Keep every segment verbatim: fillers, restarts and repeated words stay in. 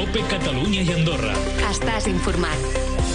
COPE Catalunya i Andorra. Estàs informat.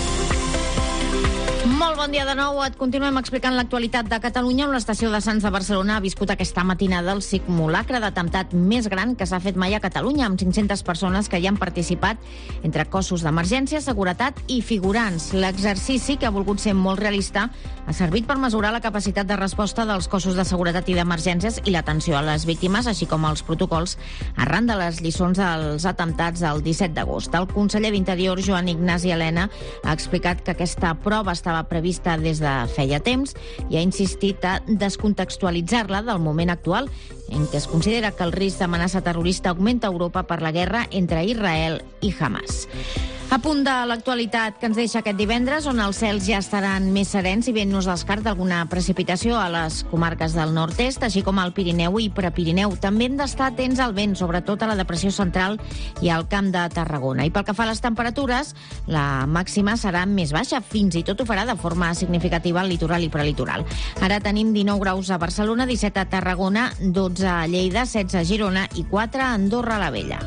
Molt bon dia de nou. Et continuem explicant l'actualitat de Catalunya, on l'estació de Sants de Barcelona ha viscut aquesta matinada el simulacre d'atemptat més gran que s'ha fet mai a Catalunya, amb cinc-centes persones que hi han participat entre cossos d'emergència, seguretat i figurants. L'exercici, que ha volgut ser molt realista, ha servit per mesurar la capacitat de resposta dels cossos de seguretat i d'emergències i l'atenció a les víctimes, així com els protocols arran de les lliçons dels atemptats del disset d'agost. El conseller d'Interior, Joan Ignasi Elena, ha explicat que aquesta prova estava prevista des de feia temps i ha insistit a descontextualitzar-la del moment actual, en què es considera que el risc d'amenaça terrorista augmenta a Europa per la guerra entre Israel i Hamas. A punt de l'actualitat que ens deixa aquest divendres, on els cels ja estaran més serens i ben no es descarta alguna precipitació a les comarques del nord-est, així com al Pirineu i Prepirineu. També hem d'estar atents al vent, sobretot a la depressió central i al Camp de Tarragona. I pel que fa a les temperatures, la màxima serà més baixa, fins i tot ho farà de forma significativa al litoral i prelitoral. Ara tenim dinou graus a Barcelona, disset a Tarragona, dotze a Lleida, setze a Girona i quatre a Andorra la Vella.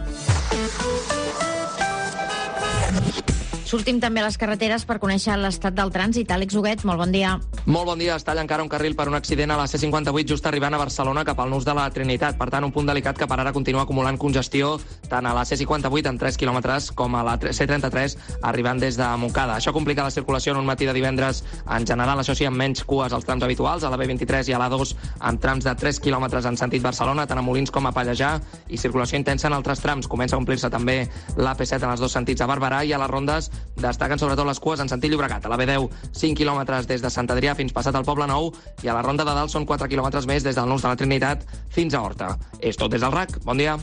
Sortim també a les carreteres per conèixer l'estat del trànsit. Àlex Huguet, molt bon dia. Molt bon dia. Es talla encara un carril per un accident a la C cinquanta-vuit just arribant a Barcelona cap al nus de la Trinitat. Per tant, un punt delicat que per ara continua acumulant congestió tant a la C cinquanta-vuit en tres quilòmetres com a la C trenta-tres arribant des de Montcada. Això complica la circulació en un matí de divendres en general, això sí, amb menys cues als trams habituals, a la B vint-i-tres i a l'A dos amb trams de tres quilòmetres en sentit Barcelona, tant a Molins com a Pallejà, i circulació intensa en altres trams. Comença a omplir-se també l'A P set en els dos sentits a Barberà, i a les rondes destaquen sobretot les cues en sentit Llobregat. A la B deu, cinc quilòmetres des de Sant Adrià fins passat al Poble Nou, i a la Ronda de Dalt són quatre quilòmetres més des del nus de la Trinitat fins a Horta. És tot des del R A C. Bon dia.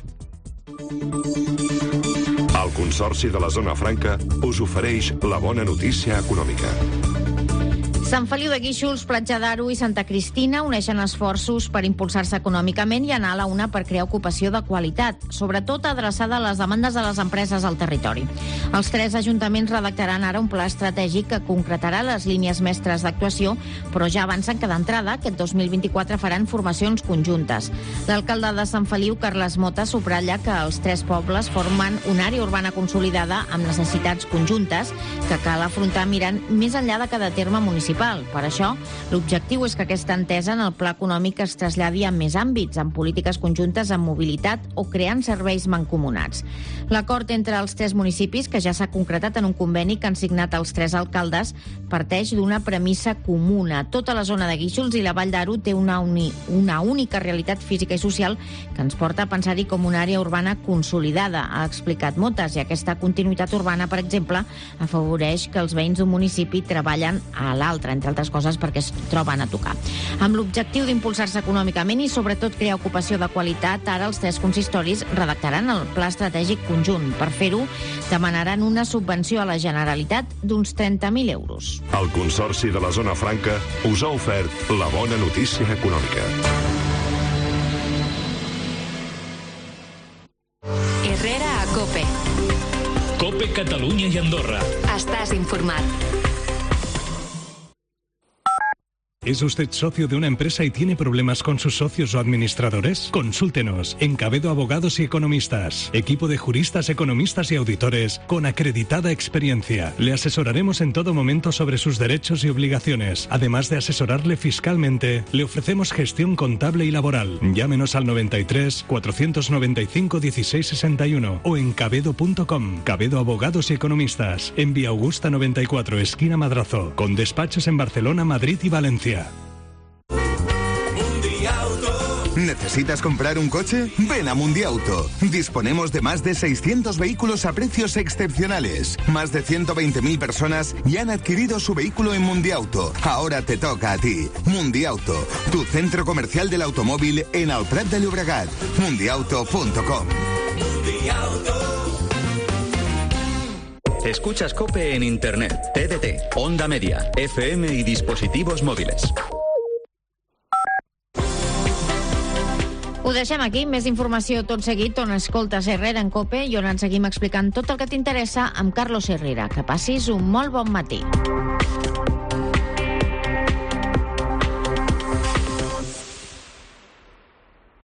El Consorci de la Zona Franca us ofereix la bona notícia econòmica. Sant Feliu de Guíxols, Platja d'Aro i Santa Cristina uneixen esforços per impulsar-se econòmicament i anar a la una per crear ocupació de qualitat, sobretot adreçada a les demandes de les empreses al territori. Els tres ajuntaments redactaran ara un pla estratègic que concretarà les línies mestres d'actuació, però ja avancen que d'entrada aquest dos mil vint-i-quatre faran formacions conjuntes. L'alcalde de Sant Feliu, Carles Mota, subratlla que els tres pobles formen una àrea urbana consolidada amb necessitats conjuntes que cal afrontar mirant més enllà de cada terme municipal. Per això, l'objectiu és que aquesta entesa en el pla econòmic es traslladi a més àmbits, en polítiques conjuntes en mobilitat o creant serveis mancomunats. L'acord entre els tres municipis, que ja s'ha concretat en un conveni que han signat els tres alcaldes, parteix d'una premissa comuna. Tota la zona de Guíxols i la Vall d'Aro té una, uni, una única realitat física i social que ens porta a pensar-hi com una àrea urbana consolidada, ha explicat Motes, i aquesta continuïtat urbana, per exemple, afavoreix que els veïns d'un municipi treballen a l'altre, entre altres coses perquè es troben a tocar. Amb l'objectiu d'impulsar-se econòmicament i sobretot crear ocupació de qualitat, ara els tres consistoris redactaran el pla estratègic conjunt. Per fer-ho, demanaran una subvenció a la Generalitat d'uns trenta mil euros. El Consorci de la Zona Franca us ha ofert la bona notícia econòmica. Herrera a COPE. COPE Catalunya i Andorra. Estàs informat. ¿Es usted socio de una empresa y tiene problemas con sus socios o administradores? Consúltenos en Cabedo Abogados y Economistas. Equipo de juristas, economistas y auditores con acreditada experiencia. Le asesoraremos en todo momento sobre sus derechos y obligaciones. Además de asesorarle fiscalmente, le ofrecemos gestión contable y laboral. Llámenos al noventa y tres, cuatrocientos noventa y cinco, dieciséis sesenta y uno o en cabedo punto com. Cabedo Abogados y Economistas. En Vía Augusta noventa y cuatro, esquina Madrazo. Con despachos en Barcelona, Madrid y Valencia. ¿Necesitas comprar un coche? Ven a Mundiauto. Disponemos de más de seiscientos vehículos a precios excepcionales. Más de ciento veinte mil personas ya han adquirido su vehículo en Mundiauto. Ahora te toca a ti. Mundiauto, tu centro comercial del automóvil en el Prat de Llobregat. mundiauto punto com. Escuchas COPE en Internet, T D T, Onda Media, F M y dispositivos móviles. Ho deixem aquí. Més informació tot seguit on escoltes Herrera en COPE i on ens seguim explicant tot el que t'interessa amb Carlos Herrera. Que passis un molt bon matí.